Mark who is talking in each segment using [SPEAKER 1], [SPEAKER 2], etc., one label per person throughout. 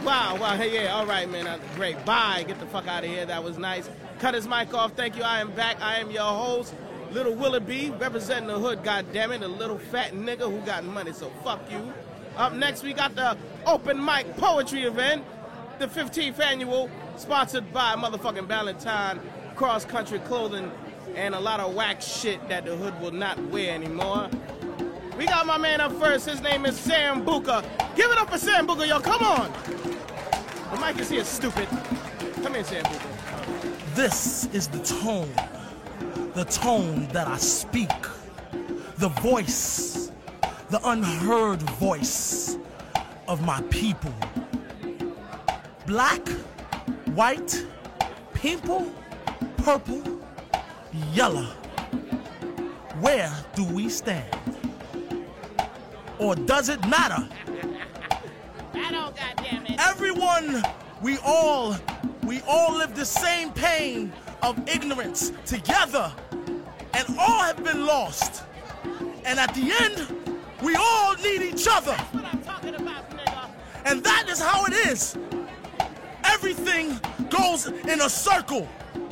[SPEAKER 1] Wow, hey, yeah, all right, man, great. Bye, get the fuck out of here, that was nice. Cut his mic off, thank you, I am back. I am your host, Little Willoughby, representing the hood, goddammit, a little fat nigga who got money, so fuck you. Up next, we got the open mic poetry event, the 15th annual, sponsored by motherfucking Valentine, cross-country clothing, and a lot of whack shit that the hood will not wear anymore. We got my man up first. His name is Sambuca. Give it up for Sambuca, yo. Come on. The mic is here, stupid. Come in, Sambuca.
[SPEAKER 2] This is the tone that I speak. The voice, the unheard voice of my people. Black, white, pimple, purple, yellow. Where do we stand? Or does it matter?
[SPEAKER 1] I don't, goddammit.
[SPEAKER 2] Everyone, we all live the same pain of ignorance together, and all have been lost. And at the end, we all need each other.
[SPEAKER 1] That's what I'm talking about, nigga.
[SPEAKER 2] And that is how it is. Everything goes in a circle.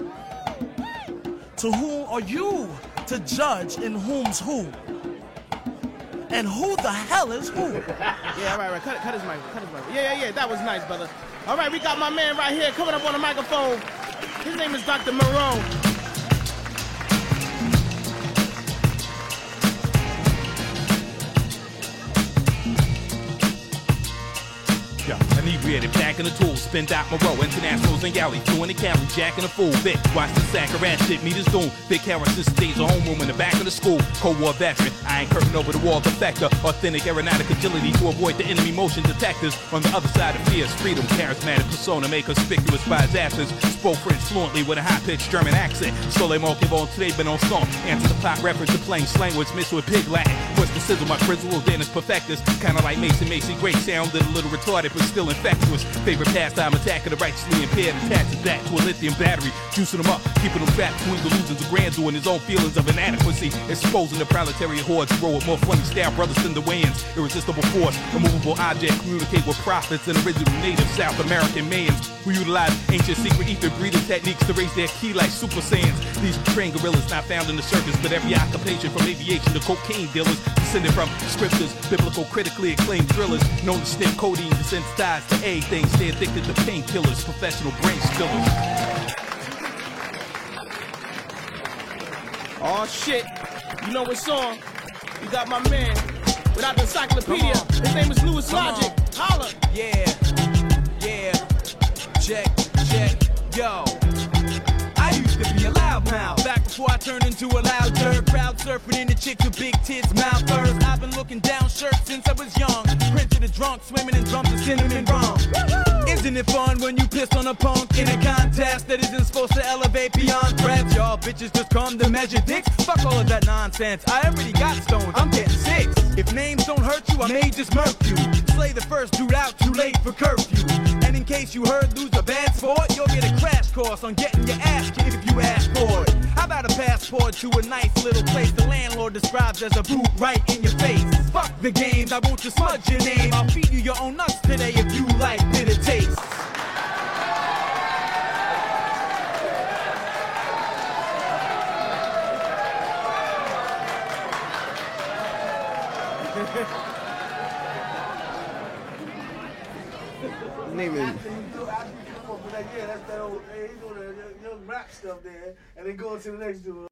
[SPEAKER 2] To whom are you to judge in whom's who? And who the hell is who?
[SPEAKER 1] Yeah, all right. Cut his mic. Yeah. That was nice, brother. All right, we got my man right here coming up on the microphone. His name is Dr. Moreau.
[SPEAKER 3] Inebriated, packing the tools, spin out my row, internationals and galley, doing the Cali, jacking a fool, Vic, watch the sack of rat shit, meet his doom, Vic Harrison stays a homeroom in the back of the school, Cold War veteran, I ain't curtain over the wall defector, authentic aeronautic agility to avoid the enemy motion detectors, on the other side of fierce freedom, charismatic persona, made conspicuous by his absence, spoke French fluently with a high-pitched German accent, Soleil que bon today been on song, answer the pop reference to plain slang words mixed with pig Latin, push the sizzle, my principal, Dennis perfectus, kinda like Macy, great sounded a little retarded, but still infectious. Favorite pastime, attacking the righteously impaired, attaches back to a lithium battery, juicing them up, keeping them trapped between delusions of grandeur and his own feelings of inadequacy, exposing the proletariat hordes to roll with more funny style brothers than the Wayans, irresistible force, immovable object, communicate with prophets and original native South American mayans who utilize ancient secret ether breeding techniques to raise their key like super saiyans. These trained gorillas not found in the circus, but every occupation from aviation to cocaine dealers, descended from scriptures, biblical critically acclaimed thrillers, known to snip codeine, desensitized to everything, stay addicted to painkillers, professional brain stillers.
[SPEAKER 1] Oh shit, you know what song? You got my man without the encyclopedia. His name is Louis Logic. Holla.
[SPEAKER 4] Yeah, check, yo. I used to be a loudmouth back before I turned into a loud jerk. Crowd surfing into chicks with big tits, mouth first. I've been looking down shirts since I was young. Prince of the drunk, swimming in drums of cinnamon rum. Isn't it fun when you piss on a punk in a contest that isn't supposed to elevate beyond threats? Y'all bitches just come to measure dicks? Fuck all of that nonsense, I already got stoned, I'm getting 6. If names don't hurt you, I may just murk you. Slay the first dude out, too late for curfew. And in case you heard lose a bad sport, you'll get a crash course on getting your ass kicked if you ask for it. How about a passport to a nice little place the landlord describes as a boot right in your face? Fuck the games, I won't just smudge your name. I'll feed you your own nuts today if you like bitter taste.
[SPEAKER 1] Name it.
[SPEAKER 5] Yeah, that's that old, he's doing the young rap stuff there, and then going to the next dude.